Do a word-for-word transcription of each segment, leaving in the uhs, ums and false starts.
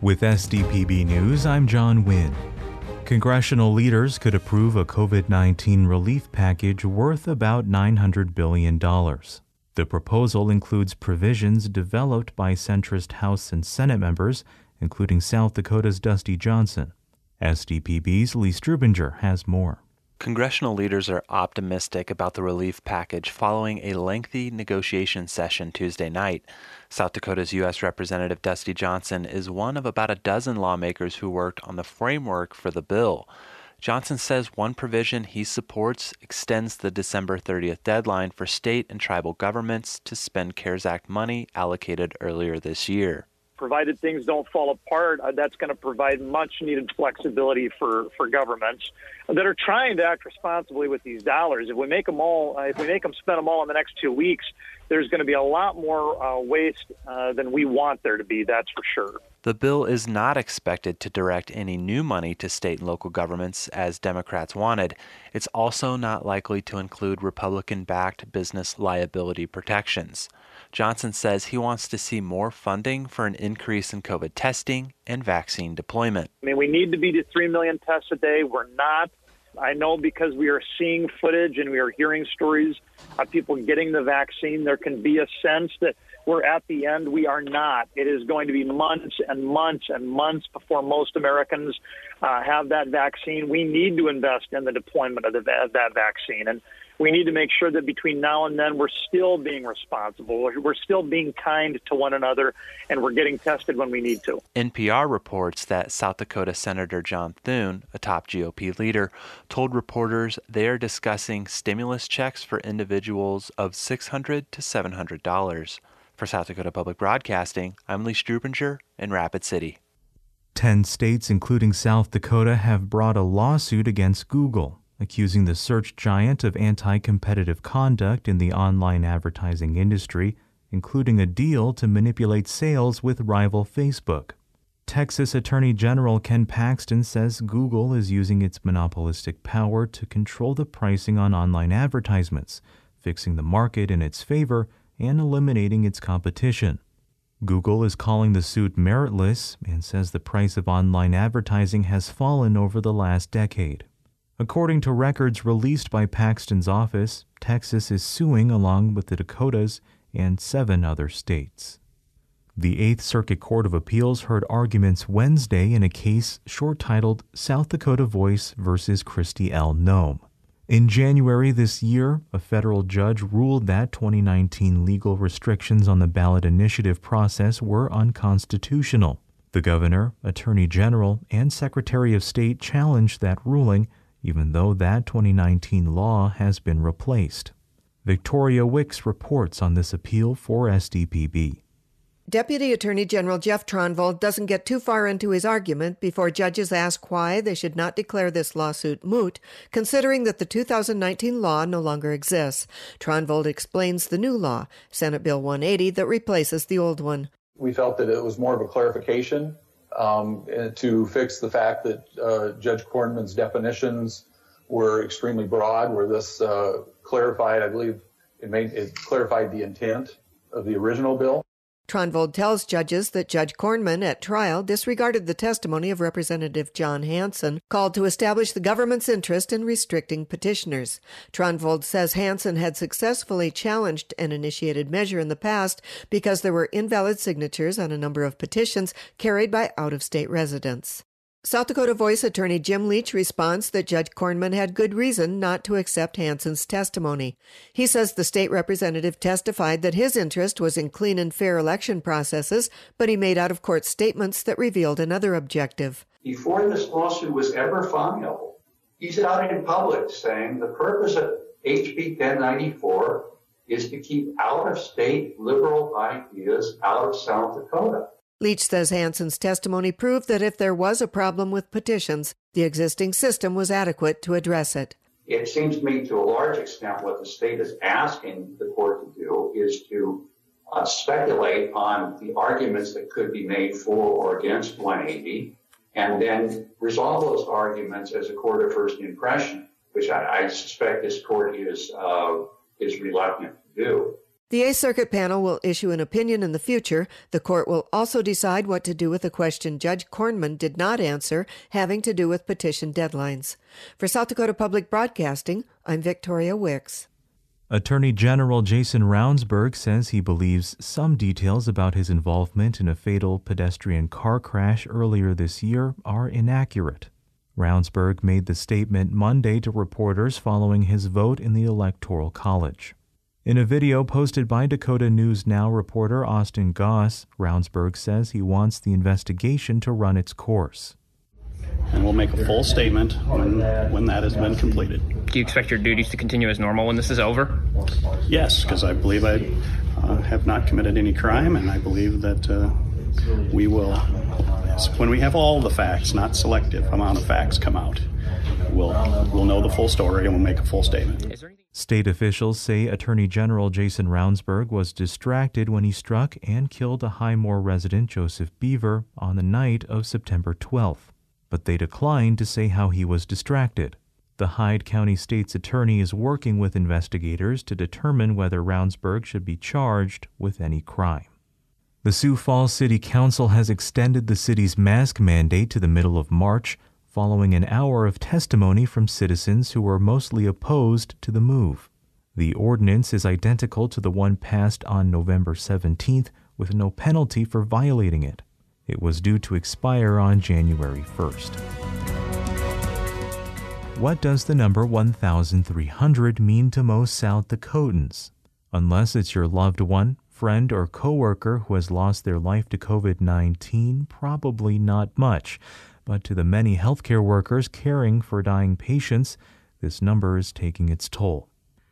With S D P B News, I'm John Wynn. Congressional leaders could approve a COVID nineteen relief package worth about nine hundred billion dollars. The proposal includes provisions developed by centrist House and Senate members, including South Dakota's Dusty Johnson. S D P B's Lee Strubinger has more. Congressional leaders are optimistic about the relief package following a lengthy negotiation session Tuesday night. South Dakota's U S Representative Dusty Johnson is one of about a dozen lawmakers who worked on the framework for the bill. Johnson says one provision he supports extends the December thirtieth deadline for state and tribal governments to spend CARES Act money allocated earlier this year. Provided things don't fall apart, uh, that's going to provide much-needed flexibility for, for governments that are trying to act responsibly with these dollars. If we make them all, uh, if we make them spend them all in the next two weeks, there's going to be a lot more uh, waste uh, than we want there to be, that's for sure. The bill is not expected to direct any new money to state and local governments, as Democrats wanted. It's also not likely to include Republican-backed business liability protections. Johnson says he wants to see more funding for an increase in COVID testing and vaccine deployment. I mean, we need to be to three million tests a day. We're not. I know because we are seeing footage and we are hearing stories of people getting the vaccine, there can be a sense that we're at the end. We are not. It is going to be months and months and months before most Americans uh, have that vaccine. We need to invest in the deployment of, the, of that vaccine. And we need to make sure that between now and then we're still being responsible. We're still being kind to one another, and we're getting tested when we need to. N P R reports that South Dakota Senator John Thune, a top G O P leader, told reporters they are discussing stimulus checks for individuals of six hundred to seven hundred dollars. For South Dakota Public Broadcasting, I'm Lee Strubinger in Rapid City. Ten states, including South Dakota, have brought a lawsuit against Google, accusing the search giant of anti-competitive conduct in the online advertising industry, including a deal to manipulate sales with rival Facebook. Texas Attorney General Ken Paxton says Google is using its monopolistic power to control the pricing on online advertisements, fixing the market in its favor and eliminating its competition. Google is calling the suit meritless and says the price of online advertising has fallen over the last decade. According to records released by Paxton's office, Texas is suing along with the Dakotas and seven other states. The Eighth Circuit Court of Appeals heard arguments Wednesday in a case short-titled South Dakota Voice versus Kristi L. Noem. In January this year, a federal judge ruled that twenty nineteen legal restrictions on the ballot initiative process were unconstitutional. The governor, attorney general, and secretary of state challenged that ruling, even though that twenty nineteen law has been replaced. Victoria Wicks reports on this appeal for S D P B. Deputy Attorney General Jeff Tronvold doesn't get too far into his argument before judges ask why they should not declare this lawsuit moot, considering that the two thousand nineteen law no longer exists. Tronvold explains the new law, Senate Bill one eighty, that replaces the old one. We felt that it was more of a clarification um, to fix the fact that uh, Judge Kornman's definitions were extremely broad, where this uh, clarified, I believe, it, made, it clarified the intent of the original bill. Tronvold tells judges that Judge Kornman at trial disregarded the testimony of Representative John Hanson, called to establish the government's interest in restricting petitioners. Tronvold says Hanson had successfully challenged an initiated measure in the past because there were invalid signatures on a number of petitions carried by out-of-state residents. South Dakota Voice attorney Jim Leach responds that Judge Kornman had good reason not to accept Hanson's testimony. He says the state representative testified that his interest was in clean and fair election processes, but he made out-of-court statements that revealed another objective. Before this lawsuit was ever filed, he's out in public saying the purpose of H B ten ninety-four is to keep out-of-state liberal ideas out of South Dakota. Leach says Hanson's testimony proved that if there was a problem with petitions, the existing system was adequate to address it. It seems to me to a large extent what the state is asking the court to do is to uh, speculate on the arguments that could be made for or against one eighty and then resolve those arguments as a court of first impression, which I, I suspect this court is, uh, is reluctant to do. The Eighth Circuit panel will issue an opinion in the future. The court will also decide what to do with a question Judge Kornman did not answer, having to do with petition deadlines. For South Dakota Public Broadcasting, I'm Victoria Wicks. Attorney General Jason Ravnsborg says he believes some details about his involvement in a fatal pedestrian car crash earlier this year are inaccurate. Ravnsborg made the statement Monday to reporters following his vote in the Electoral College. In a video posted by Dakota News Now reporter Austin Goss, Ravnsborg says he wants the investigation to run its course. And we'll make a full statement when, when that has been completed. Do you expect your duties to continue as normal when this is over? Yes, because I believe I uh, have not committed any crime, and I believe that uh, we will, when we have all the facts, not selective amount of facts come out, we'll, we'll know the full story and we'll make a full statement. State officials say Attorney General Jason Ravnsborg was distracted when he struck and killed a Highmore resident, Joseph Beaver, on the night of September twelfth. But they declined to say how he was distracted. The Hyde County State's attorney is working with investigators to determine whether Ravnsborg should be charged with any crime. The Sioux Falls City Council has extended the city's mask mandate to the middle of March, following an hour of testimony from citizens who were mostly opposed to the move. The ordinance is identical to the one passed on November seventeenth, with no penalty for violating it. It was due to expire on January first. What does the number one thousand three hundred mean to most South Dakotans? Unless it's your loved one, friend, or coworker who has lost their life to covid nineteen, probably not much. But to the many healthcare workers caring for dying patients, this number is taking its toll.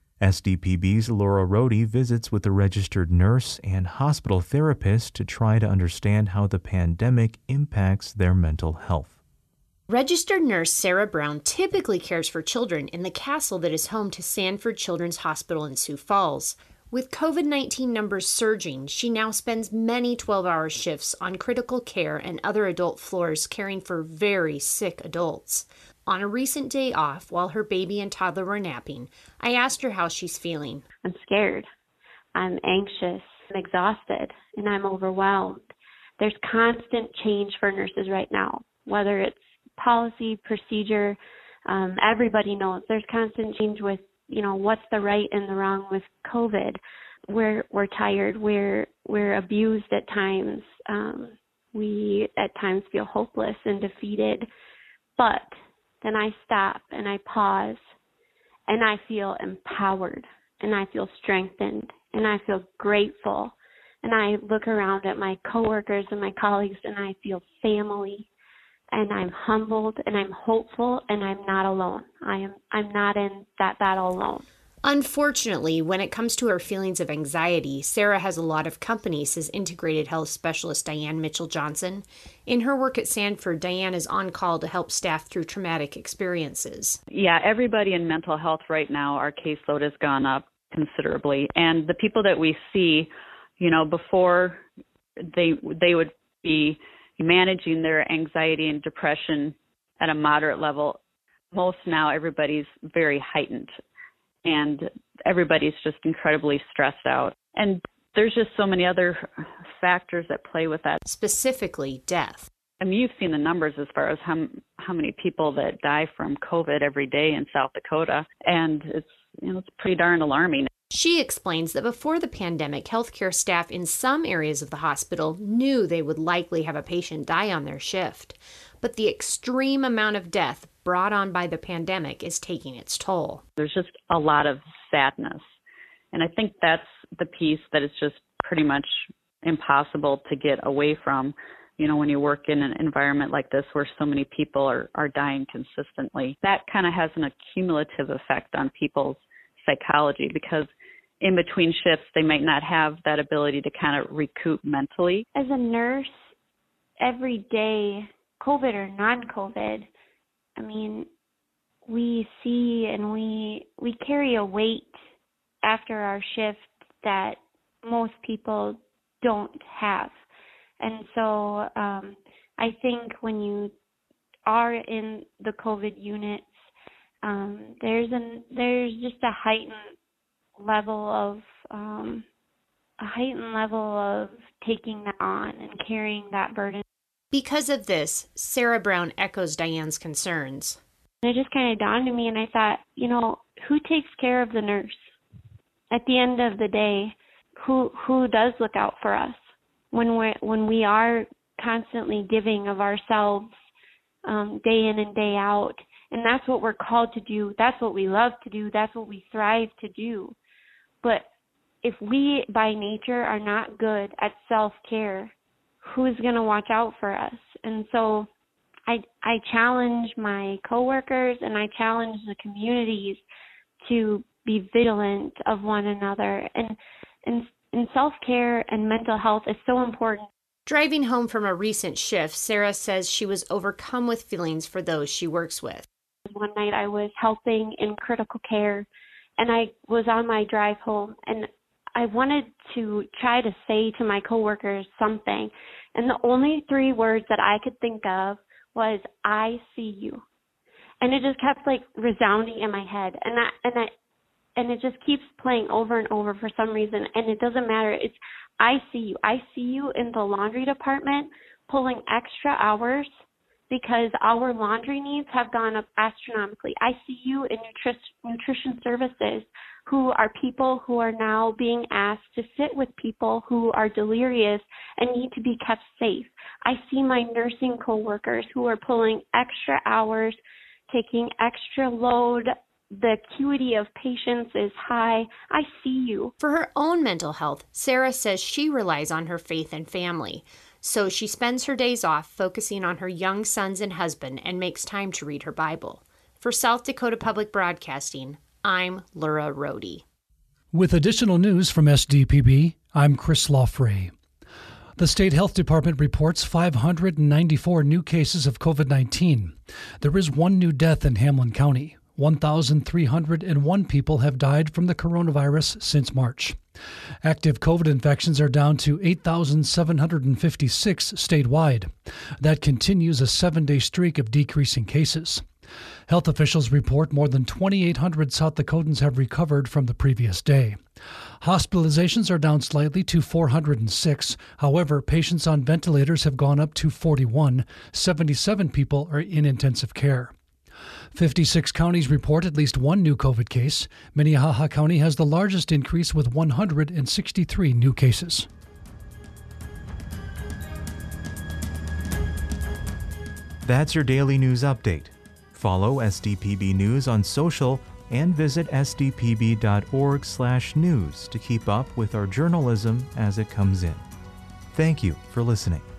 S D P B's Laura Rohde visits with a registered nurse and hospital therapist to try to understand how the pandemic impacts their mental health. Registered nurse Sarah Brown typically cares for children in the castle that is home to Sanford Children's Hospital in Sioux Falls. With covid nineteen numbers surging, she now spends many twelve-hour shifts on critical care and other adult floors caring for very sick adults. On a recent day off, while her baby and toddler were napping, I asked her how she's feeling. I'm scared. I'm anxious. I'm exhausted. And I'm overwhelmed. There's constant change for nurses right now, whether it's policy, procedure. Um, everybody knows there's constant change with, you know, what's the right and the wrong with COVID. We're we're tired. We're we're abused at times. Um, we at times feel hopeless and defeated. But then I stop and I pause and I feel empowered and I feel strengthened and I feel grateful. And I look around at my coworkers and my colleagues and I feel family. And I'm humbled and I'm hopeful and I'm not alone. I am I'm not in that battle alone. Unfortunately, when it comes to her feelings of anxiety, Sarah has a lot of company, says integrated health specialist Diane Mitchell-Johnson. In her work at Sanford, Diane is on call to help staff through traumatic experiences. Yeah, everybody in mental health right now, our caseload has gone up considerably. And the people that we see, you know, before they they would be managing their anxiety and depression at a moderate level, most now everybody's very heightened. And everybody's just incredibly stressed out. And there's just so many other factors that play with that. Specifically, death. I mean, you've seen the numbers as far as how how many people that die from COVID every day in South Dakota. And it's, you know, it's pretty darn alarming. She explains that before the pandemic, healthcare staff in some areas of the hospital knew they would likely have a patient die on their shift. But the extreme amount of death brought on by the pandemic is taking its toll. There's just a lot of sadness. And I think that's the piece that is just pretty much impossible to get away from. You know, when you work in an environment like this where so many people are, are dying consistently, that kind of has an accumulative effect on people's psychology, because in between shifts, they might not have that ability to kind of recoup mentally. As a nurse, every day, COVID or non-COVID, I mean, we see and we we carry a weight after our shift that most people don't have. And so um, I think when you are in the COVID units, um, there's an there's just a heightened level of um, a heightened level of taking that on and carrying that burden. Because of this, Sarah Brown echoes Diane's concerns. It just kind of dawned on me, and I thought, you know, who takes care of the nurse? At the end of the day, who who does look out for us when we when we are constantly giving of ourselves um, day in and day out? And that's what we're called to do. That's what we love to do. That's what we thrive to do. But if we, by nature, are not good at self-care, who's going to watch out for us? And so I, I challenge my coworkers and I challenge the communities to be vigilant of one another. And, and, and self-care and mental health is so important. Driving home from a recent shift, Sarah says she was overcome with feelings for those she works with. One night I was helping in critical care, and I was on my drive home, and I wanted to try to say to my coworkers something, and the only three words that I could think of was, "I see you." And it just kept like resounding in my head, and I, and I, and it just keeps playing over and over for some reason, and it doesn't matter. It's, I see you. I see you in the laundry department pulling extra hours because our laundry needs have gone up astronomically. I see you in nutri- nutrition services, who are people who are now being asked to sit with people who are delirious and need to be kept safe. I see my nursing coworkers who are pulling extra hours, taking extra load. The acuity of patients is high. I see you. For her own mental health, Sarah says she relies on her faith and family. So she spends her days off focusing on her young sons and husband and makes time to read her Bible. For South Dakota Public Broadcasting, I'm Laura Rohde. With additional news from S D P B, I'm Chris Lawfrey. The State Health Department reports five hundred ninety-four new cases of COVID nineteen. There is one new death in Hamlin County. one thousand three hundred one people have died from the coronavirus since March. Active COVID infections are down to eight thousand seven hundred fifty-six statewide. That continues a seven-day streak of decreasing cases. Health officials report more than twenty-eight hundred South Dakotans have recovered from the previous day. Hospitalizations are down slightly to four hundred six. However, patients on ventilators have gone up to forty-one. seventy-seven people are in intensive care. fifty-six counties report at least one new COVID case. Minnehaha County has the largest increase with one hundred sixty-three new cases. That's your daily news update. Follow S D P B News on social and visit s d p b dot org slash news to keep up with our journalism as it comes in. Thank you for listening.